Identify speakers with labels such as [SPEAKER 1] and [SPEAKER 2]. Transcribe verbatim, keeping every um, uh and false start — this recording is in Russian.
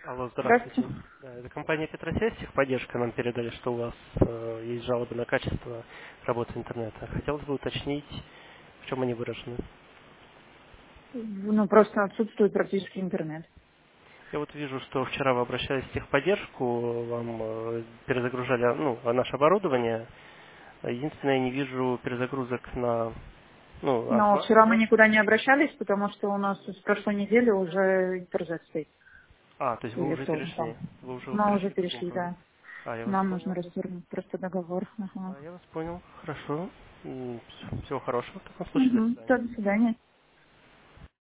[SPEAKER 1] Алло, здравствуйте.
[SPEAKER 2] Здравствуйте.
[SPEAKER 1] Да, это компания Петросеть, техподдержка. Нам передали, что у вас э, есть жалобы на качество работы интернета. Хотелось бы уточнить, в чем они выражены.
[SPEAKER 2] Ну, просто отсутствует практически интернет.
[SPEAKER 1] Я вот вижу, что вчера вы обращались в техподдержку, вам э, перезагружали ну, наше оборудование. Единственное, я не вижу перезагрузок на... Ну, от
[SPEAKER 2] Но
[SPEAKER 1] вас.
[SPEAKER 2] вчера мы никуда не обращались, потому что у нас с прошлой недели уже интернет стоит.
[SPEAKER 1] А, то есть вы уже
[SPEAKER 2] Электрон там.
[SPEAKER 1] перешли. Вы уже
[SPEAKER 2] Мы уже
[SPEAKER 1] перешли к другому
[SPEAKER 2] перешли,
[SPEAKER 1] проводу.
[SPEAKER 2] да.
[SPEAKER 1] А, я вас
[SPEAKER 2] Нам нужно
[SPEAKER 1] понял.
[SPEAKER 2] расторгнуть просто договор. Ага.
[SPEAKER 1] А, я вас понял. Хорошо. Всего хорошего в таком случае. До
[SPEAKER 2] Угу.
[SPEAKER 1] свидания.
[SPEAKER 2] До свидания.